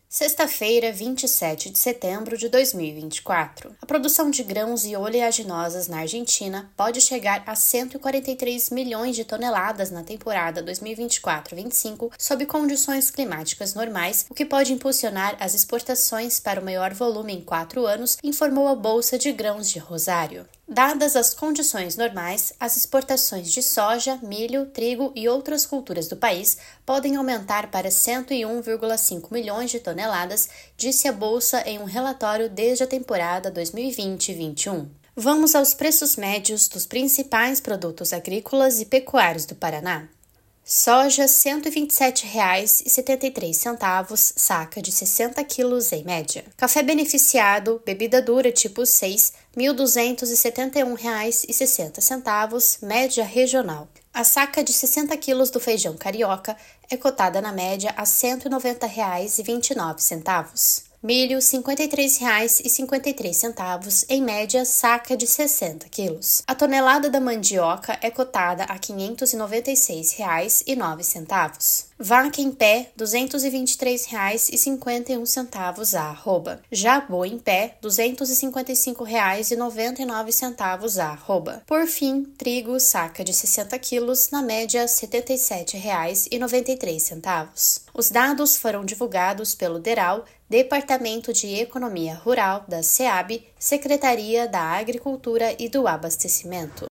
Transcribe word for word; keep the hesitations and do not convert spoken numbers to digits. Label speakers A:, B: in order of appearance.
A: Sexta-feira, vinte e sete de setembro de dois mil e vinte e quatro. A produção de grãos e oleaginosas na Argentina pode chegar a cento e quarenta e três milhões de toneladas na temporada dois mil e vinte e quatro vinte e cinco, sob condições climáticas normais, o que pode impulsionar as exportações para o maior volume em quatro anos, informou a Bolsa de Grãos de Rosário. Dadas as condições normais, as exportações de soja, milho, trigo e outras culturas do país podem aumentar para cento e um vírgula cinco milhões de toneladas, disse a Bolsa em um relatório desde a temporada dois mil e vinte vinte e um. Vamos aos preços médios dos principais produtos agrícolas e pecuários do Paraná. Soja, cento e vinte e sete reais e setenta e três centavos, saca de sessenta quilos em média. Café beneficiado, bebida dura tipo seis, mil duzentos e setenta e um reais e sessenta centavos, média regional. A saca de sessenta quilos do feijão carioca é cotada na média a cento e noventa reais e vinte e nove centavos. Milho, cinquenta e três reais e cinquenta e três centavos, em média, saca de sessenta quilos. A tonelada da mandioca é cotada a quinhentos e noventa e seis reais e nove centavos. Vaca em pé, duzentos e vinte e três reais e cinquenta e um centavos a arroba. Já boi em pé, duzentos e cinquenta e cinco reais e noventa e nove centavos a arroba. Por fim, trigo, saca de sessenta quilos, na média, setenta e sete reais e noventa e três centavos. Os dados foram divulgados pelo DERAL, Departamento de Economia Rural da SEAB, Secretaria da Agricultura e do Abastecimento.